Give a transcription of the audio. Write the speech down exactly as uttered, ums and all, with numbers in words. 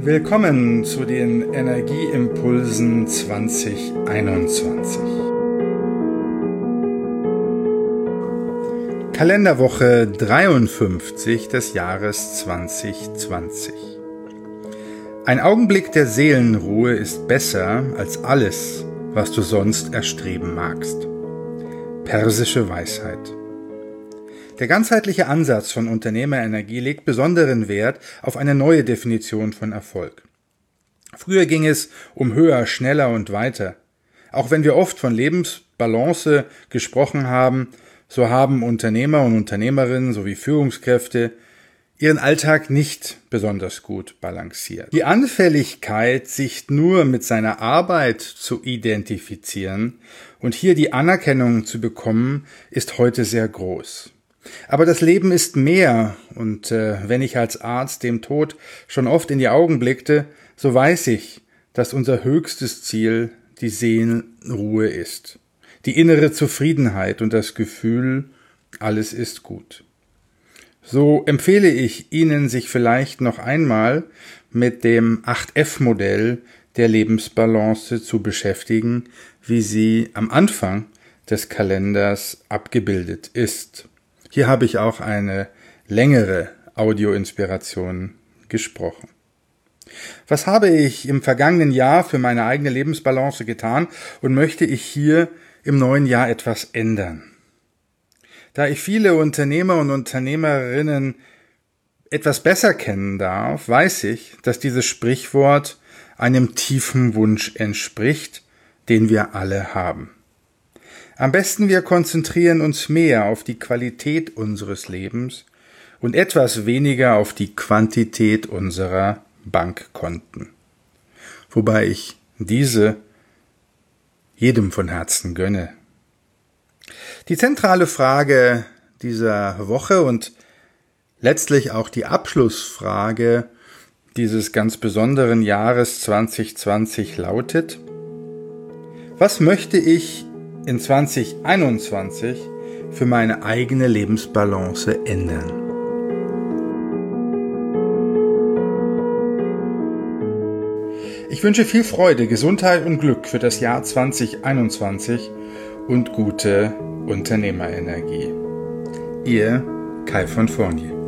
Willkommen zu den Energieimpulsen zwanzig einundzwanzig. Kalenderwoche dreiundfünfzig des Jahres zwanzig zwanzig. Ein Augenblick der Seelenruhe ist besser als alles, was du sonst erstreben magst. Persische Weisheit. Der ganzheitliche Ansatz von Unternehmerenergie legt besonderen Wert auf eine neue Definition von Erfolg. Früher ging es um höher, schneller und weiter. Auch wenn wir oft von Lebensbalance gesprochen haben, so haben Unternehmer und Unternehmerinnen sowie Führungskräfte ihren Alltag nicht besonders gut balanciert. Die Anfälligkeit, sich nur mit seiner Arbeit zu identifizieren und hier die Anerkennung zu bekommen, ist heute sehr groß. Aber das Leben ist mehr, und äh, wenn ich als Arzt dem Tod schon oft in die Augen blickte, so weiß ich, dass unser höchstes Ziel die Seelenruhe ist, die innere Zufriedenheit und das Gefühl, alles ist gut. So empfehle ich Ihnen, sich vielleicht noch einmal mit dem acht F Modell der Lebensbalance zu beschäftigen, wie sie am Anfang des Kalenders abgebildet ist. Hier habe ich auch eine längere Audioinspiration gesprochen. Was habe ich im vergangenen Jahr für meine eigene Lebensbalance getan und möchte ich hier im neuen Jahr etwas ändern? Da ich viele Unternehmer und Unternehmerinnen etwas besser kennen darf, weiß ich, dass dieses Sprichwort einem tiefen Wunsch entspricht, den wir alle haben. Am besten wir konzentrieren uns mehr auf die Qualität unseres Lebens und etwas weniger auf die Quantität unserer Bankkonten. Wobei ich diese jedem von Herzen gönne. Die zentrale Frage dieser Woche und letztlich auch die Abschlussfrage dieses ganz besonderen Jahres zwanzig zwanzig lautet: Was möchte ich in zwanzig einundzwanzig für meine eigene Lebensbalance ändern? Ich wünsche viel Freude, Gesundheit und Glück für das Jahr zwanzig einundzwanzig und gute Unternehmerenergie. Ihr Kai von Fournier.